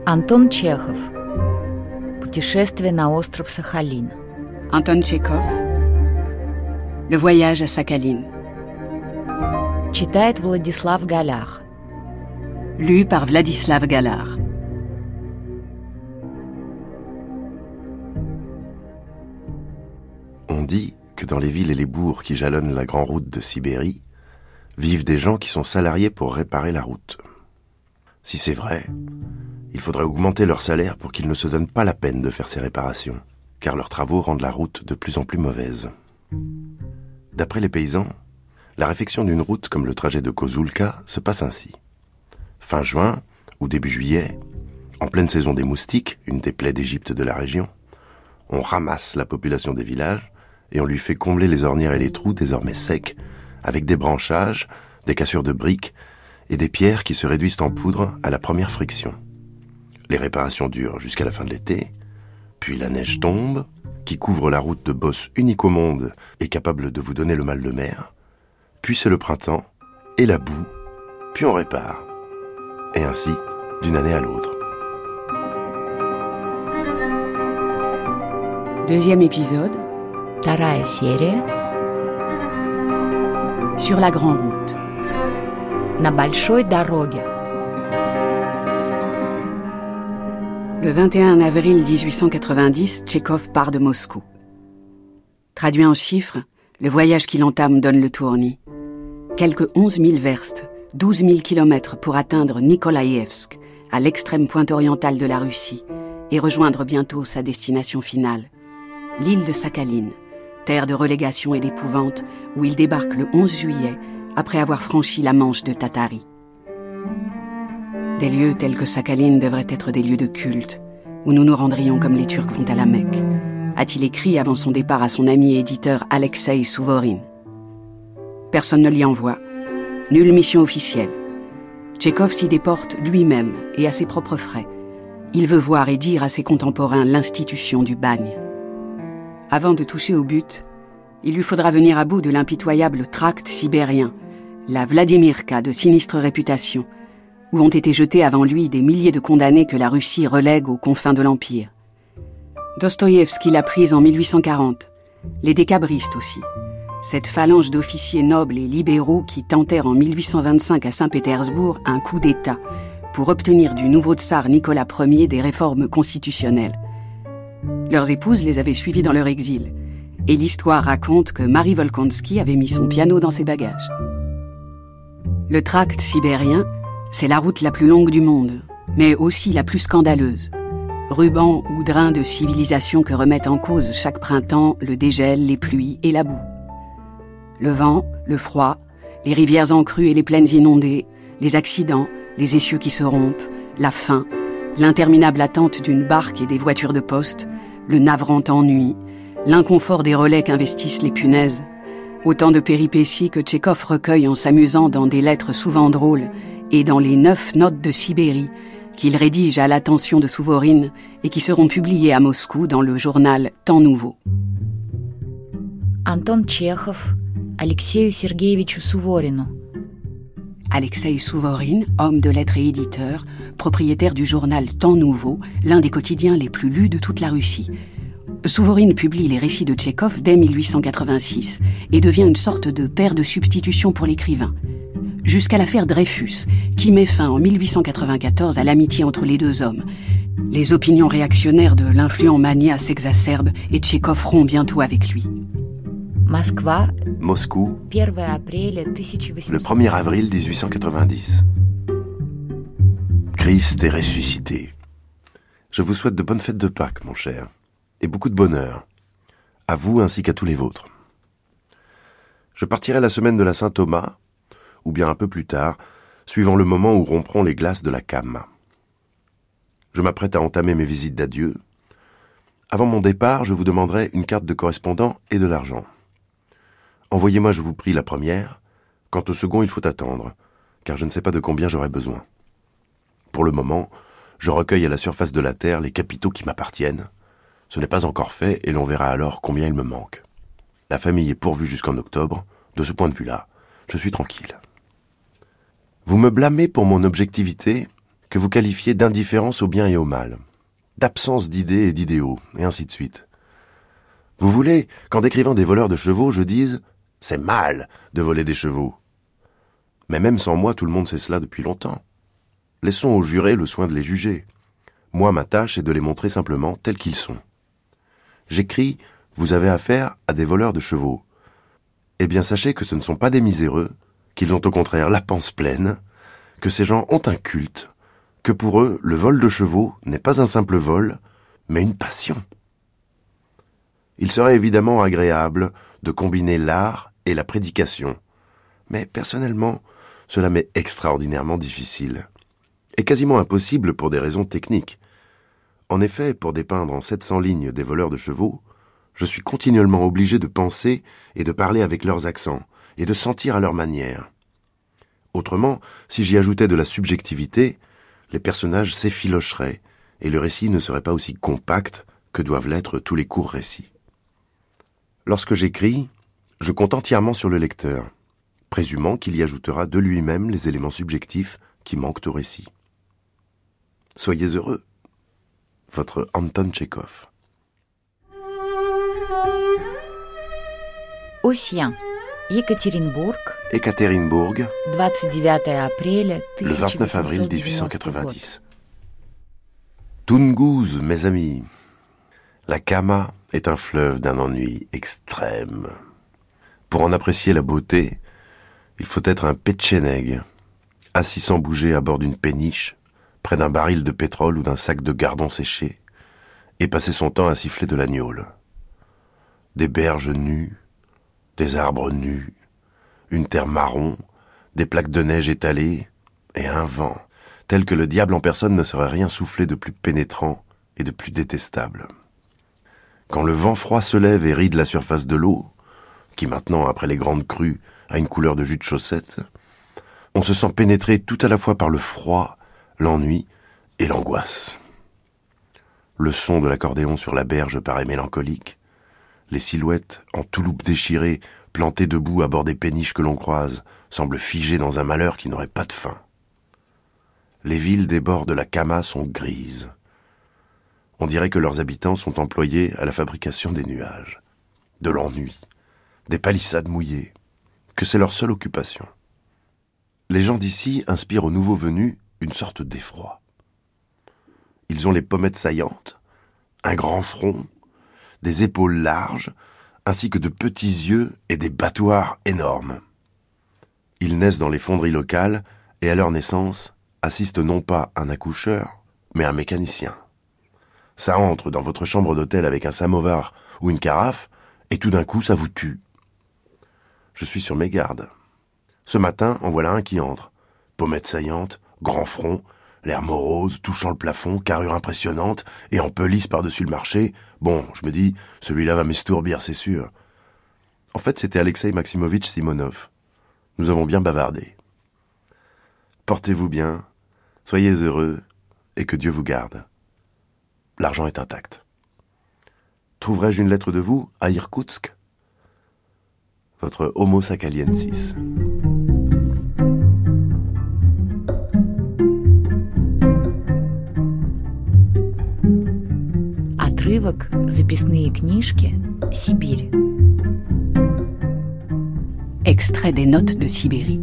Антон Чехов. Путешествие на остров Сахалин. Anton Tchekhov. Le voyage à Sakhaline. Читает Владислав Галях. Lu par Vladislav Galar. On dit que dans les villes et les bourgs qui jalonnent la grande route de Sibérie, vivent des gens qui sont salariés pour réparer la route. Si c'est vrai, il faudrait augmenter leur salaire pour qu'ils ne se donnent pas la peine de faire ces réparations, car leurs travaux rendent la route de plus en plus mauvaise. D'après les paysans, la réfection d'une route comme le trajet de Kozulka se passe ainsi. Fin juin ou début juillet, en pleine saison des moustiques, une des plaies d'Égypte de la région, on ramasse la population des villages et on lui fait combler les ornières et les trous désormais secs avec des branchages, des cassures de briques et des pierres qui se réduisent en poudre à la première friction. Les réparations durent jusqu'à la fin de l'été, puis la neige tombe, qui couvre la route de bosse unique au monde et capable de vous donner le mal de mer, puis c'est le printemps et la boue, puis on répare. Et ainsi, d'une année à l'autre. Deuxième épisode. Вторая серия. Sur la grande route. На большой дороге. Le 21 avril 1890, Tchekhov part de Moscou. Traduit en chiffres, le voyage qu'il entame donne le tournis. Quelques 11 000 verstes, 12 000 kilomètres pour atteindre Nikolaïevsk, à l'extrême pointe orientale de la Russie, et rejoindre bientôt sa destination finale, l'île de Sakhaline, terre de relégation et d'épouvante, où il débarque le 11 juillet, après avoir franchi la Manche de Tatarie. Des lieux tels que Sakhaline devraient être des lieux de culte, où nous nous rendrions comme les Turcs vont à la Mecque, a-t-il écrit avant son départ à son ami et éditeur Alexei Souvorine. Personne ne l'y envoie, nulle mission officielle. Tchekhov s'y déporte lui-même et à ses propres frais. Il veut voir et dire à ses contemporains l'institution du bagne. Avant de toucher au but, il lui faudra venir à bout de l'impitoyable tract sibérien, la Vladimirka de sinistre réputation, où ont été jetés avant lui des milliers de condamnés que la Russie relègue aux confins de l'Empire. Dostoïevski l'a prise en 1840, les décabristes aussi, cette phalange d'officiers nobles et libéraux qui tentèrent en 1825 à Saint-Pétersbourg un coup d'État pour obtenir du nouveau tsar Nicolas Ier des réformes constitutionnelles. Leurs épouses les avaient suivis dans leur exil, et l'histoire raconte que Marie Volkonsky avait mis son piano dans ses bagages. Le tract sibérien, c'est la route la plus longue du monde, mais aussi la plus scandaleuse. Ruban ou drain de civilisation que remettent en cause chaque printemps le dégel, les pluies et la boue. Le vent, le froid, les rivières en crue et les plaines inondées, les accidents, les essieux qui se rompent, la faim, l'interminable attente d'une barque et des voitures de poste, le navrant ennui, l'inconfort des relais qu'investissent les punaises. Autant de péripéties que Tchekhov recueille en s'amusant dans des lettres souvent drôles et dans les 9 notes de Sibérie qu'il rédige à l'attention de Souvorine et qui seront publiées à Moscou dans le journal Temps Nouveau. Антон Чехов Алексею Сергеевичу Суворину. Alexei Souvorine, homme de lettres et éditeur, propriétaire du journal Temps Nouveau, l'un des quotidiens les plus lus de toute la Russie. Souvorine publie les récits de Tchekhov dès 1886 et devient une sorte de père de substitution pour l'écrivain. Jusqu'à l'affaire Dreyfus, qui met fin en 1894 à l'amitié entre les deux hommes. Les opinions réactionnaires de l'influent mania s'exacerbent et Tchekhov rompt bientôt avec lui. Moscou, le 1er avril 1890. Christ est ressuscité. Je vous souhaite de bonnes fêtes de Pâques, mon cher, et beaucoup de bonheur, à vous ainsi qu'à tous les vôtres. Je partirai la semaine de la Saint-Thomas, ou bien un peu plus tard, suivant le moment où rompront les glaces de la Kama. Je m'apprête à entamer mes visites d'adieu. Avant mon départ, je vous demanderai une carte de correspondant et de l'argent. Envoyez-moi, je vous prie, la première. Quant au second, il faut attendre, car je ne sais pas de combien j'aurai besoin. Pour le moment, je recueille à la surface de la terre les capitaux qui m'appartiennent. Ce n'est pas encore fait et l'on verra alors combien il me manque. La famille est pourvue jusqu'en octobre. De ce point de vue-là, je suis tranquille. Vous me blâmez pour mon objectivité, que vous qualifiez d'indifférence au bien et au mal, d'absence d'idées et d'idéaux, et ainsi de suite. Vous voulez qu'en décrivant des voleurs de chevaux, je dise « c'est mal de voler des chevaux ». Mais même sans moi, tout le monde sait cela depuis longtemps. Laissons aux jurés le soin de les juger. Moi, ma tâche est de les montrer simplement tels qu'ils sont. J'écris « vous avez affaire à des voleurs de chevaux ». Eh bien, sachez que ce ne sont pas des miséreux, qu'ils ont au contraire la panse pleine, que ces gens ont un culte, que pour eux, le vol de chevaux n'est pas un simple vol, mais une passion. Il serait évidemment agréable de combiner l'art et la prédication, mais personnellement, cela m'est extraordinairement difficile, et quasiment impossible pour des raisons techniques. En effet, pour dépeindre en 700 lignes des voleurs de chevaux, je suis continuellement obligé de penser et de parler avec leurs accents, et de sentir à leur manière. Autrement, si j'y ajoutais de la subjectivité, les personnages s'effilocheraient, et le récit ne serait pas aussi compact que doivent l'être tous les courts récits. Lorsque j'écris, je compte entièrement sur le lecteur, présumant qu'il y ajoutera de lui-même les éléments subjectifs qui manquent au récit. Soyez heureux. Votre Anton Tchekhov. Ossien, Екатеринбург, Ekaterinbourg, 29 апреля le 29 avril 1890. 1890. Tungouz, mes amis. La Kama est un fleuve d'un ennui extrême. Pour en apprécier la beauté, il faut être un petchénègue, assis sans bouger à bord d'une péniche, près d'un baril de pétrole ou d'un sac de gardons séchés, et passer son temps à siffler de la gnôle. Des berges nues, des arbres nus, une terre marron, des plaques de neige étalées, et un vent, tel que le diable en personne ne saurait rien souffler de plus pénétrant et de plus détestable. Quand le vent froid se lève et ride la surface de l'eau, qui maintenant, après les grandes crues, a une couleur de jus de chaussette, on se sent pénétré tout à la fois par le froid, l'ennui et l'angoisse. Le son de l'accordéon sur la berge paraît mélancolique, les silhouettes en touloupe déchirées, plantées debout à bord des péniches que l'on croise, semblent figées dans un malheur qui n'aurait pas de fin. Les villes des bords de la Kama sont grises. On dirait que leurs habitants sont employés à la fabrication des nuages, de l'ennui, des palissades mouillées, que c'est leur seule occupation. Les gens d'ici inspirent aux nouveaux venus une sorte d'effroi. Ils ont les pommettes saillantes, un grand front, des épaules larges, ainsi que de petits yeux et des battoirs énormes. Ils naissent dans les fonderies locales et à leur naissance assistent non pas un accoucheur, mais un mécanicien. Ça entre dans votre chambre d'hôtel avec un samovar ou une carafe et tout d'un coup ça vous tue. Je suis sur mes gardes. Ce matin, en voilà un qui entre. Pommettes saillantes, grand front, l'air morose, touchant le plafond, carrure impressionnante, et en pelisse par-dessus le marché. Bon, je me dis, celui-là va m'estourbir, c'est sûr. En fait, c'était Alexei Maximovitch Simonov. Nous avons bien bavardé. Portez-vous bien, soyez heureux, et que Dieu vous garde. L'argent est intact. Trouverai-je une lettre de vous à Irkoutsk ? Votre Homo Sakaliensis. Отрывок «Записные книжки. Сибирь». Extrait des notes de Sibérie.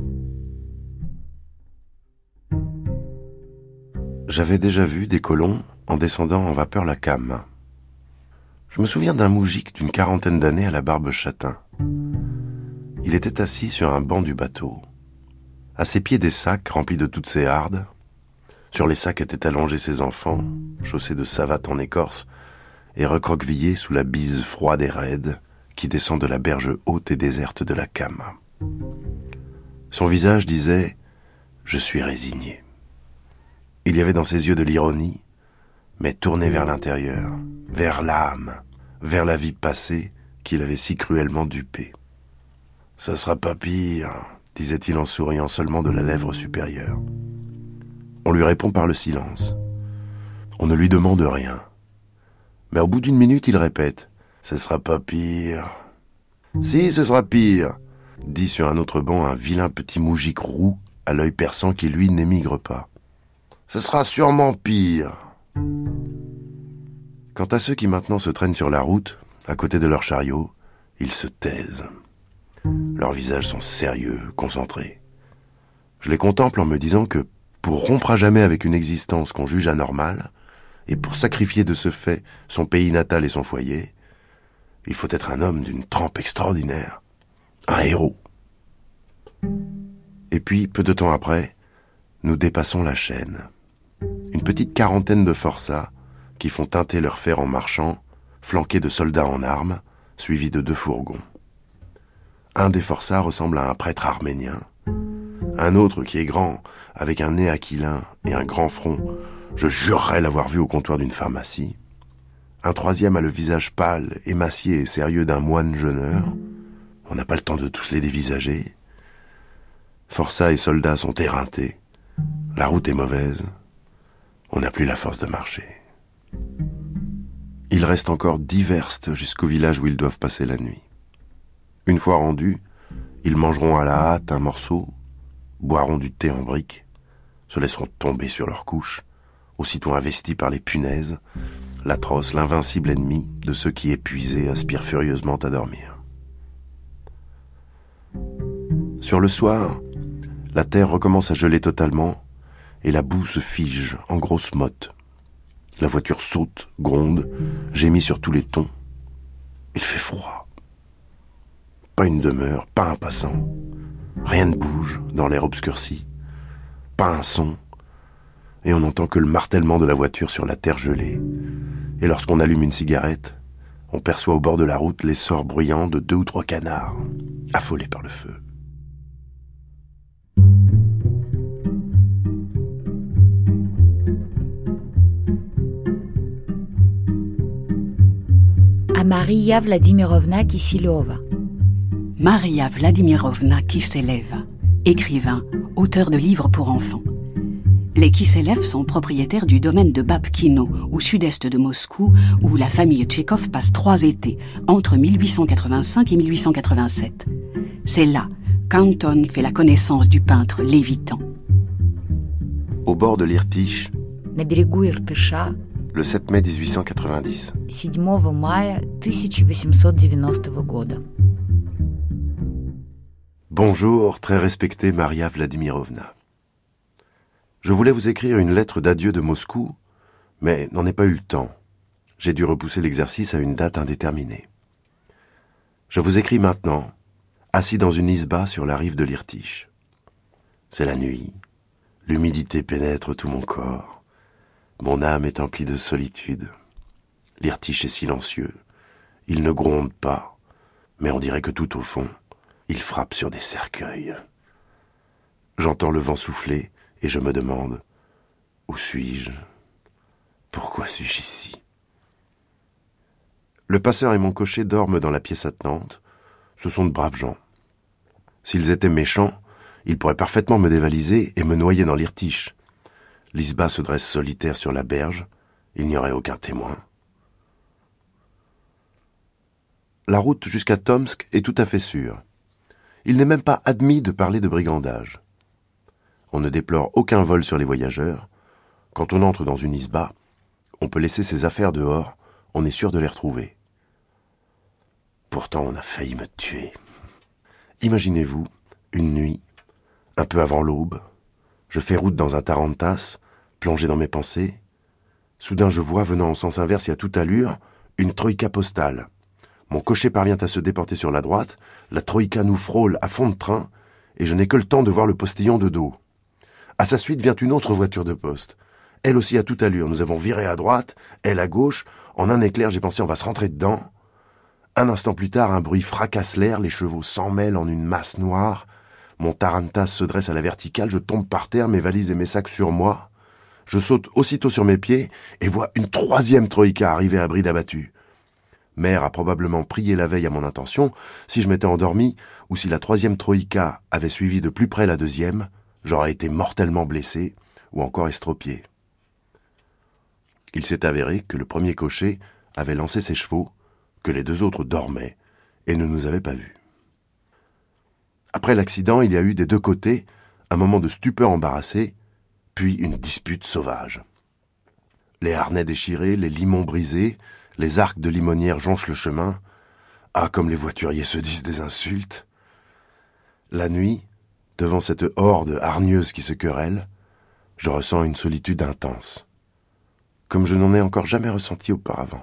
J'avais déjà vu des colons en descendant en vapeur la Kama. Je me souviens d'un moujik d'une 40aine d'années à la barbe châtain. Il était assis sur un banc du bateau. À ses pieds des sacs remplis de toutes ses hardes. Sur les sacs étaient allongés ses enfants, chaussés de savates en écorce, et recroquevillés sous la bise froide et raide qui descend de la berge haute et déserte de la Kama. Son visage disait « Je suis résigné ». Il y avait dans ses yeux de l'ironie, mais tourné vers l'intérieur, vers l'âme, vers la vie passée qu'il avait si cruellement dupée. « Ce sera pas pire », disait-il en souriant seulement de la lèvre supérieure. On lui répond par le silence. On ne lui demande rien. Mais au bout d'une minute, il répète « Ce sera pas pire ». « Si, ce sera pire », dit sur un autre banc un vilain petit moujik roux à l'œil perçant qui, lui, n'émigre pas. Ce sera sûrement pire. Quant à ceux qui maintenant se traînent sur la route, à côté de leur chariot, ils se taisent. Leurs visages sont sérieux, concentrés. Je les contemple en me disant que, pour rompre à jamais avec une existence qu'on juge anormale, et pour sacrifier de ce fait son pays natal et son foyer, il faut être un homme d'une trempe extraordinaire, un héros. Et puis, peu de temps après, nous dépassons la chaîne. Une petite quarantaine de forçats qui font teinter leur fer en marchant, flanqués de soldats en armes, suivis de 2 fourgons. Un des forçats ressemble à un prêtre arménien. Un autre qui est grand, avec un nez aquilin et un grand front, je jurerais l'avoir vu au comptoir d'une pharmacie. Un troisième a le visage pâle, émacié et sérieux d'un moine jeûneur. On n'a pas le temps de tous les dévisager. Forçats et soldats sont éreintés. La route est mauvaise. On n'a plus la force de marcher. Il reste encore 10 verstes jusqu'au village où ils doivent passer la nuit. Une fois rendus, ils mangeront à la hâte un morceau, boiront du thé en briques, se laisseront tomber sur leurs couches, aussitôt investis par les punaises, l'atroce, l'invincible ennemi de ceux qui, épuisés, aspirent furieusement à dormir. Sur le soir, la terre recommence à geler totalement et la boue se fige en grosses mottes. La voiture saute, gronde, gémit sur tous les tons. Il fait froid. Pas une demeure, pas un passant. Rien ne bouge dans l'air obscurci. Pas un son. Et on n'entend que le martèlement de la voiture sur la terre gelée. Et lorsqu'on allume une cigarette, on perçoit au bord de la route l'essor bruyant de 2 ou 3 canards, affolés par le feu. À Maria Vladimirovna Kiseleva. Maria Vladimirovna Kiseleva, écrivain, auteur de livres pour enfants. Les Kiselev sont propriétaires du domaine de Babkino, au sud-est de Moscou, où la famille Tchekhov passe 3 étés, entre 1885 et 1887. C'est là qu'Anton fait la connaissance du peintre Lévitan. Au bord de l'Irtych, На берегу Иртыша, le 7 mai 1890. 7 мая 1890 года. Bonjour, très respectée Maria Vladimirovna. Je voulais vous écrire une lettre d'adieu de Moscou, mais n'en ai pas eu le temps. J'ai dû repousser l'exercice à une date indéterminée. Je vous écris maintenant, assis dans une isba sur la rive de l'Irtych. C'est la nuit, l'humidité pénètre tout mon corps, mon âme est emplie de solitude. L'Irtych est silencieux, il ne gronde pas, mais on dirait que tout au fond, il frappe sur des cercueils. J'entends le vent souffler et je me demande, où suis-je? Pourquoi suis-je ici? Le passeur et mon cocher dorment dans la pièce attenante. Ce sont de braves gens. S'ils étaient méchants, ils pourraient parfaitement me dévaliser et me noyer dans l'Irtych. L'isba se dresse solitaire sur la berge. Il n'y aurait aucun témoin. La route jusqu'à Tomsk est tout à fait sûre. Il n'est même pas admis de parler de brigandage. On ne déplore aucun vol sur les voyageurs. Quand on entre dans une isba, on peut laisser ses affaires dehors, on est sûr de les retrouver. Pourtant, on a failli me tuer. Imaginez-vous, une nuit, un peu avant l'aube, je fais route dans un tarantass, plongé dans mes pensées. Soudain, je vois, venant en sens inverse et à toute allure, une troïka postale. Mon cocher parvient à se déporter sur la droite, la troïka nous frôle à fond de train, et je n'ai que le temps de voir le postillon de dos. À sa suite vient une autre voiture de poste. Elle aussi à toute allure. Nous avons viré à droite, elle à gauche. En un éclair, j'ai pensé on va se rentrer dedans. Un instant plus tard, un bruit fracasse l'air, les chevaux s'en mêlent en une masse noire. Mon tarantass se dresse à la verticale, je tombe par terre, mes valises et mes sacs sur moi. Je saute aussitôt sur mes pieds et vois une 3e troïka arriver à bride abattue. Mère a probablement prié la veille à mon intention. Si je m'étais endormi, ou si la 3e troïka avait suivi de plus près la 2e, j'aurais été mortellement blessé ou encore estropié. Il s'est avéré que le premier cocher avait lancé ses chevaux, que les 2 autres dormaient et ne nous avaient pas vus. Après l'accident, il y a eu des 2 côtés un moment de stupeur embarrassée puis une dispute sauvage. Les harnais déchirés, les limons brisés, les arcs de limonière jonchent le chemin. Ah, comme les voituriers se disent des insultes. La nuit, devant cette horde hargneuse qui se querelle, je ressens une solitude intense, comme je n'en ai encore jamais ressenti auparavant.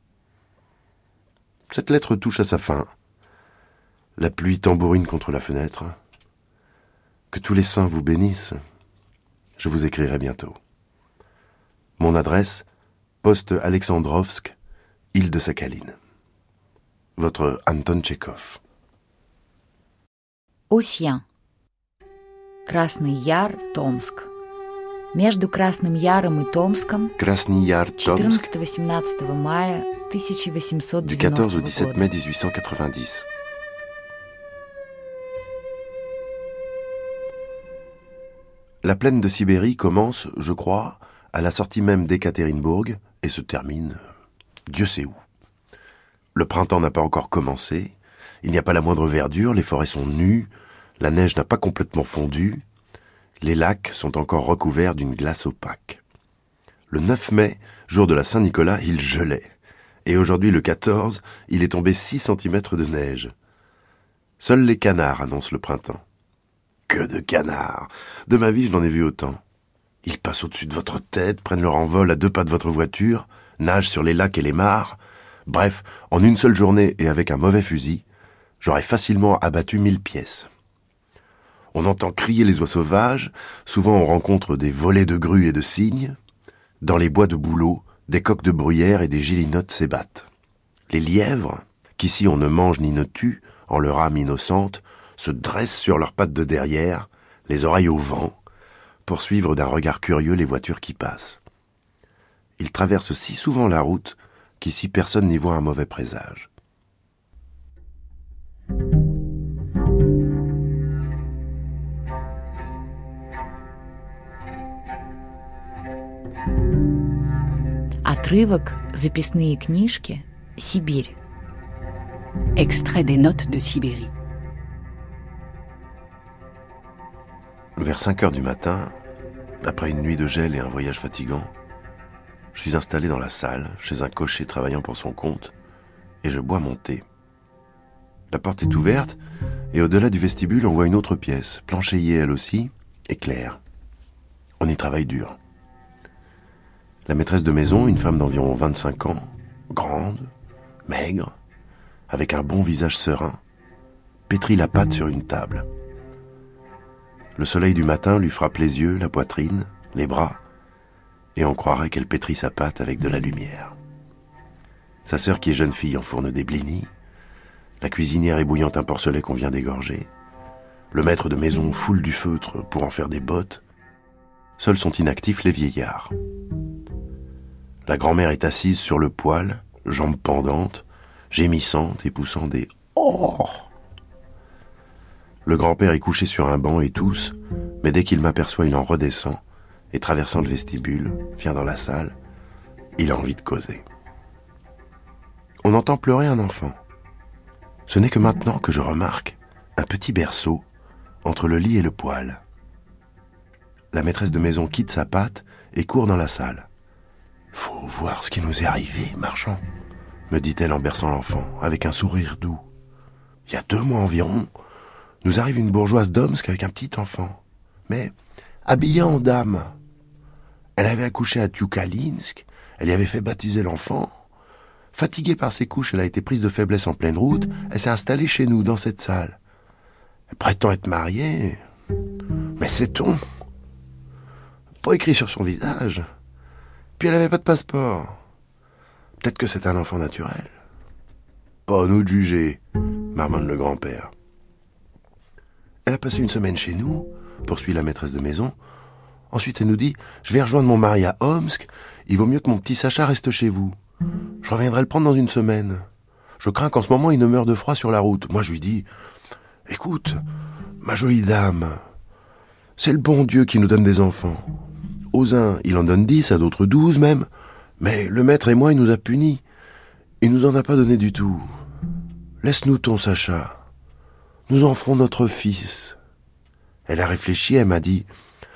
Cette lettre touche à sa fin. La pluie tambourine contre la fenêtre. Que tous les saints vous bénissent. Je vous écrirai bientôt. Mon adresse, poste Alexandrovsk, île de Sakhaline. Votre Anton Tchekhov. Осья. Красный Яр, Томск. Между Красным Яром и Томском Krasny Yar, Tomsk, 14-18 мая du 1890 14 au 17 года. mai 1890. La plaine de Sibérie commence, je crois, à la sortie même d'Ekaterinbourg et se termine, Dieu sait où. Le printemps n'a pas encore commencé, il n'y a pas la moindre verdure, les forêts sont nues, la neige n'a pas complètement fondu, les lacs sont encore recouverts d'une glace opaque. Le 9 mai, jour de la Saint-Nicolas, il gelait. Et aujourd'hui, le 14, il est tombé 6 cm de neige. Seuls les canards annoncent le printemps. Que de canards! De ma vie, je n'en ai vu autant. Ils passent au-dessus de votre tête, prennent leur envol à 2 pas de votre voiture, nagent sur les lacs et les mares. Bref, en une seule journée et avec un mauvais fusil, j'aurais facilement abattu 1000 pièces. On entend crier les oies sauvages, souvent on rencontre des volées de grues et de cygnes. Dans les bois de bouleaux, des coqs de bruyère et des gélinottes s'ébattent. Les lièvres, qu'ici on ne mange ni ne tue, en leur âme innocente, se dressent sur leurs pattes de derrière, les oreilles au vent, pour suivre d'un regard curieux les voitures qui passent. Ils traversent si souvent la route qu'ici personne n'y voit un mauvais présage. Отрывок «Записные книжки. Сибирь». Extrait des notes de Sibérie. Vers 5 heures du matin, après une nuit de gel et un voyage fatigant, je suis installé dans la salle, chez un cocher travaillant pour son compte, et je bois mon thé. La porte est ouverte, et au-delà du vestibule, on voit une autre pièce, planchéiée elle aussi, et claire. On y travaille dur. La maîtresse de maison, une femme d'environ 25 ans, grande, maigre, avec un bon visage serein, pétrit la pâte sur une table. Le soleil du matin lui frappe les yeux, la poitrine, les bras, et on croirait qu'elle pétrit sa pâte avec de la lumière. Sa sœur, qui est jeune fille, enfourne des blinis. La cuisinière ébouillant un porcelet qu'on vient d'égorger. Le maître de maison foule du feutre pour en faire des bottes. Seuls sont inactifs les vieillards. La grand-mère est assise sur le poêle, jambes pendantes, gémissante et poussant des « Oh !» Le grand-père est couché sur un banc et tousse, mais dès qu'il m'aperçoit, il en redescend, et traversant le vestibule, vient dans la salle. Il a envie de causer. On entend pleurer un enfant. Ce n'est que maintenant que je remarque un petit berceau entre le lit et le poêle. La maîtresse de maison quitte sa pâte et court dans la salle. « Faut voir ce qui nous est arrivé, marchand », me dit-elle en berçant l'enfant, avec un sourire doux. « Il y a 2 mois environ, nous arrive une bourgeoise d'Omsk avec un petit enfant, mais habillée en dame. Elle avait accouché à Tchoukalinsk, elle y avait fait baptiser l'enfant. Fatiguée par ses couches, elle a été prise de faiblesse en pleine route, elle s'est installée chez nous, dans cette salle. Elle prétend être mariée, mais sait-on? Pas écrit sur son visage. Puis elle n'avait pas de passeport. Peut-être que c'est un enfant naturel. Pas à nous de juger, marmonne le grand-père. Elle a passé une semaine chez nous, poursuit la maîtresse de maison. Ensuite, elle nous dit « Je vais rejoindre mon mari à Omsk. Il vaut mieux que mon petit Sacha reste chez vous. Je reviendrai le prendre dans une semaine. Je crains qu'en ce moment, il ne meure de froid sur la route. » Moi, je lui dis « Écoute, ma jolie dame, c'est le bon Dieu qui nous donne des enfants. Aux uns, il en donne 10, à d'autres 12 même. Mais le maître et moi, il nous a punis. Il nous en a pas donné du tout. Laisse-nous ton Sacha. Nous en ferons notre fils. » Elle a réfléchi, elle m'a dit «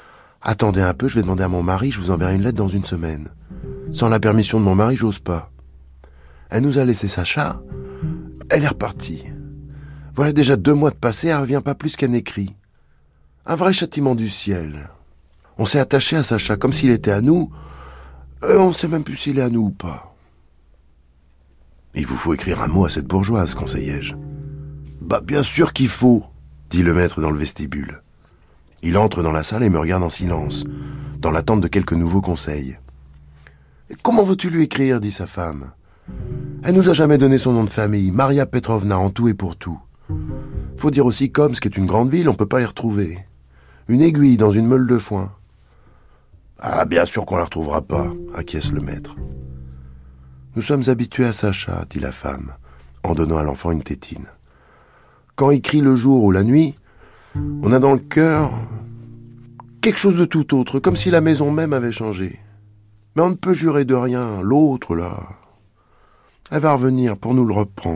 Attendez un peu, je vais demander à mon mari, je vous enverrai une lettre dans une semaine. Sans la permission de mon mari, j'ose pas. Elle nous a laissé Sacha, elle est repartie. Voilà déjà 2 mois de passé, elle revient pas plus qu'un écrit. Un vrai châtiment du ciel. On s'est attaché à Sacha comme s'il était à nous, et on sait même plus s'il est à nous ou pas. Il vous faut écrire un mot à cette bourgeoise, conseillai-je. Bah bien sûr qu'il faut, dit le maître dans le vestibule. Il entre dans la salle et me regarde en silence, dans l'attente de quelques nouveaux conseils. « Comment veux-tu lui écrire » dit sa femme. « Elle nous a jamais donné son nom de famille, Maria Petrovna en tout et pour tout. Faut dire aussi qu'Omsk est une grande ville, on peut pas les retrouver. Une aiguille dans une meule de foin. » « Ah, bien sûr qu'on la retrouvera pas, » acquiesce le maître. « Nous sommes habitués à Sacha, » dit la femme, en donnant à l'enfant une tétine. « Quand il crie le jour ou la nuit, on a dans le cœur quelque chose de tout autre, comme si la maison même avait changé. Mais on ne peut jurer de rien, l'autre, là, elle va revenir pour nous le reprendre. »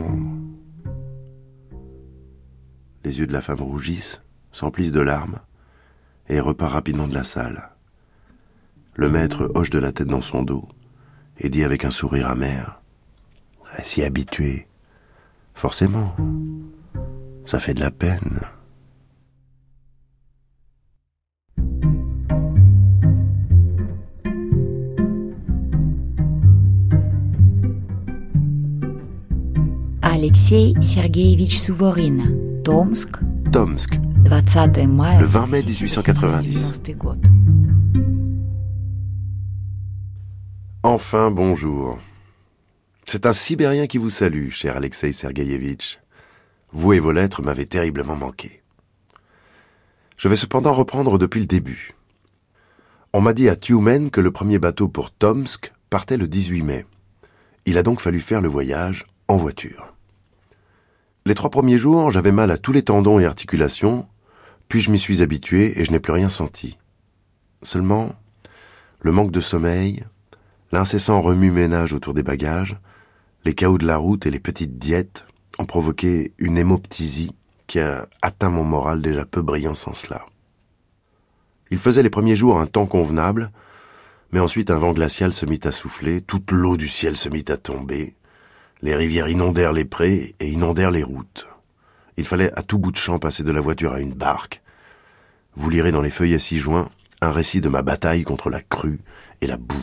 Les yeux de la femme rougissent, s'emplissent de larmes, et repart rapidement de la salle. Le maître hoche de la tête dans son dos et dit avec un sourire amer: « S'y habituer, forcément, ça fait de la peine. » Alexei Sergeyevich Souvorine, Tomsk, le 20 mai 1890. Enfin, bonjour. C'est un Sibérien qui vous salue, cher Alexei Sergeyevitch. Vous et vos lettres m'avez terriblement manqué. Je vais cependant reprendre depuis le début. On m'a dit à Tioumen que le premier bateau pour Tomsk partait le 18 mai. Il a donc fallu faire le voyage en voiture. Les 3 premiers jours, j'avais mal à tous les tendons et articulations, puis je m'y suis habitué et je n'ai plus rien senti. Seulement, le manque de sommeil, l'incessant remue-ménage autour des bagages, les cahots de la route et les petites diètes ont provoqué une hémoptysie qui a atteint mon moral déjà peu brillant sans cela. Il faisait les premiers jours un temps convenable, mais ensuite un vent glacial se mit à souffler, toute l'eau du ciel se mit à tomber, les rivières inondèrent les prés et inondèrent les routes. Il fallait à tout bout de champ passer de la voiture à une barque. Vous lirez dans les feuillets 6 juin un récit de ma bataille contre la crue et la boue.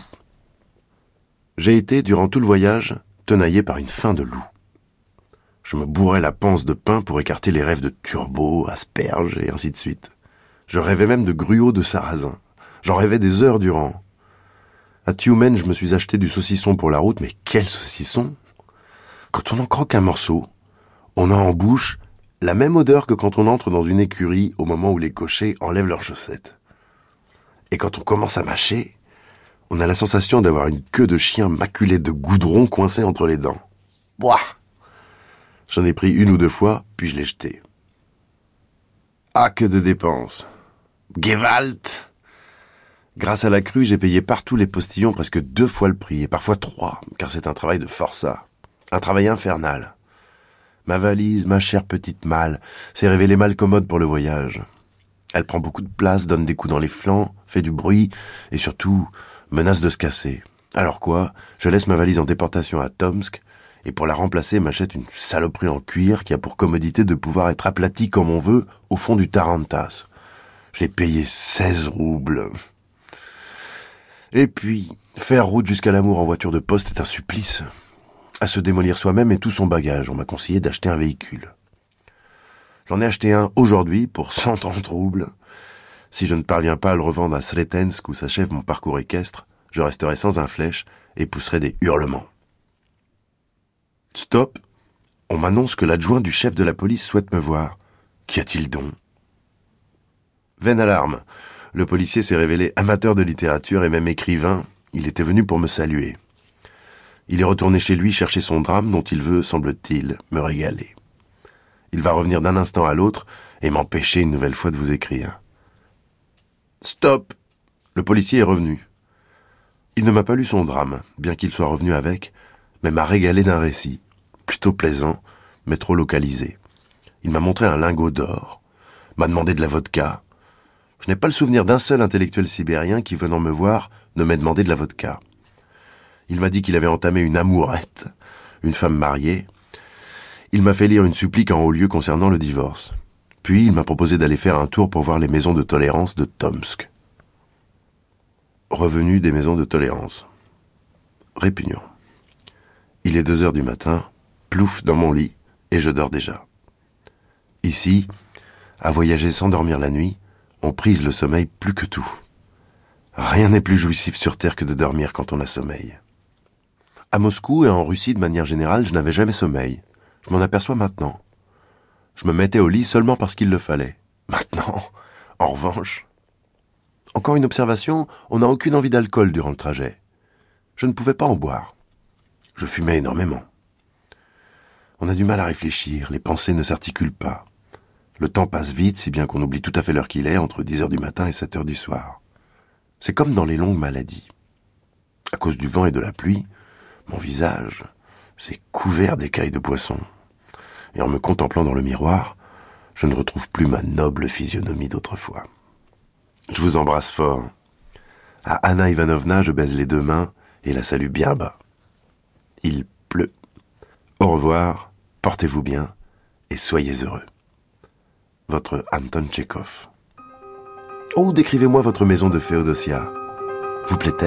J'ai été, durant tout le voyage, tenaillé par une faim de loup. Je me bourrais la panse de pain pour écarter les rêves de turbots, asperges et ainsi de suite. Je rêvais même de gruaux de sarrasin. J'en rêvais des heures durant. À Tioumen, je me suis acheté du saucisson pour la route, mais quel saucisson! Quand on en croque un morceau, on a en bouche la même odeur que quand on entre dans une écurie au moment où les cochers enlèvent leurs chaussettes. Et quand on commence à mâcher, on a la sensation d'avoir une queue de chien maculée de goudron coincée entre les dents. Boah! J'en ai pris 1 ou 2 fois, puis je l'ai jeté. Ah, que de dépenses! Gewalt! Grâce à la crue, j'ai payé partout les postillons presque 2 fois le prix, et parfois 3, car c'est un travail de forçat. Un travail infernal. Ma valise, ma chère petite malle, s'est révélée mal commode pour le voyage. Elle prend beaucoup de place, donne des coups dans les flancs, fait du bruit, et surtout, menace de se casser. Alors quoi, je laisse ma valise en déportation à Tomsk, et pour la remplacer, m'achète une saloperie en cuir qui a pour commodité de pouvoir être aplatie comme on veut au fond du tarantas. Je l'ai payé 16 roubles. Et puis, faire route jusqu'à l'Amour en voiture de poste est un supplice. À se démolir soi-même et tout son bagage, on m'a conseillé d'acheter un véhicule. J'en ai acheté un aujourd'hui pour 130 roubles. Si je ne parviens pas à le revendre à Sretensk où s'achève mon parcours équestre, je resterai sans un flèche et pousserai des hurlements. Stop! On m'annonce que l'adjoint du chef de la police souhaite me voir. Qu'y a-t-il donc? Vaine alarme. Le policier s'est révélé amateur de littérature et même écrivain. Il était venu pour me saluer. Il est retourné chez lui chercher son drame dont il veut, semble-t-il, me régaler. Il va revenir d'un instant à l'autre et m'empêcher une nouvelle fois de vous écrire. Stop! Le policier est revenu. Il ne m'a pas lu son drame, bien qu'il soit revenu avec, mais m'a régalé d'un récit, plutôt plaisant, mais trop localisé. Il m'a montré un lingot d'or, m'a demandé de la vodka. Je n'ai pas le souvenir d'un seul intellectuel sibérien qui, venant me voir, ne m'ait demandé de la vodka. Il m'a dit qu'il avait entamé une amourette, une femme mariée. Il m'a fait lire une supplique en haut lieu concernant le divorce. Puis il m'a proposé d'aller faire un tour pour voir les maisons de tolérance de Tomsk. Revenu des maisons de tolérance. Répugnant. Il est 2h du matin, plouf dans mon lit, et je dors déjà. Ici, à voyager sans dormir la nuit, on prise le sommeil plus que tout. Rien n'est plus jouissif sur Terre que de dormir quand on a sommeil. À Moscou et en Russie de manière générale, je n'avais jamais sommeil. Je m'en aperçois maintenant. Je me mettais au lit seulement parce qu'il le fallait. Maintenant, en revanche... Encore une observation, on n'a aucune envie d'alcool durant le trajet. Je ne pouvais pas en boire. Je fumais énormément. On a du mal à réfléchir, les pensées ne s'articulent pas. Le temps passe vite, si bien qu'on oublie tout à fait l'heure qu'il est, entre 10h du matin et 7h du soir. C'est comme dans les longues maladies. À cause du vent et de la pluie, mon visage s'est couvert d'écailles de poisson. Et en me contemplant dans le miroir, je ne retrouve plus ma noble physionomie d'autrefois. Je vous embrasse fort. À Anna Ivanovna, je baise les 2 mains et la salue bien bas. Il pleut. Au revoir, portez-vous bien et soyez heureux. Votre Anton Tchekhov. Oh, décrivez-moi votre maison de Féodosia. Vous plaît-elle ?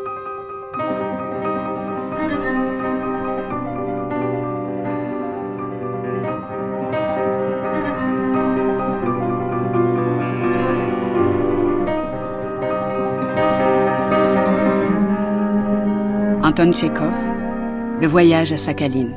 Anton Tchekhov, Le voyage à Sakhaline.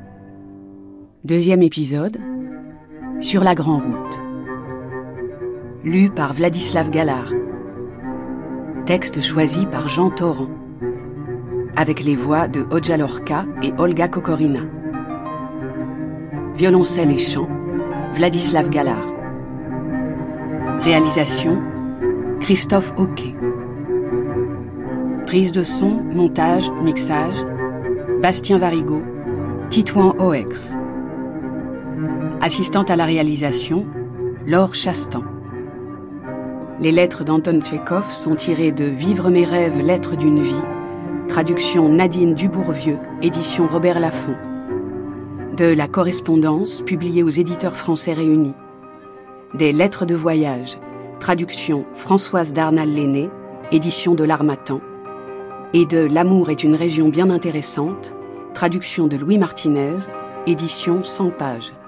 2e épisode, Sur la Grande Route. Lu par Vladislav Galar. Texte choisi par Jean Torrent. Avec les voix de Hodja Lorca et Olga Kokorina. Violoncelle et chant, Vladislav Galar. Réalisation, Christophe Hoquet. Prise de son, montage, mixage, Bastien Varigo, Titouan Oex. Assistante à la réalisation, Laure Chastan. Les lettres d'Anton Tchekhov sont tirées de Vivre mes rêves, lettres d'une vie, traduction Nadine Dubourvieux, édition Robert Laffont. De La correspondance, publiée aux éditeurs français réunis. Des lettres de voyage, traduction Françoise Darnal-Lenné, édition de l'Harmattan. Et de L'amour est une région bien intéressante, traduction de Louis Martinez, édition 100 pages.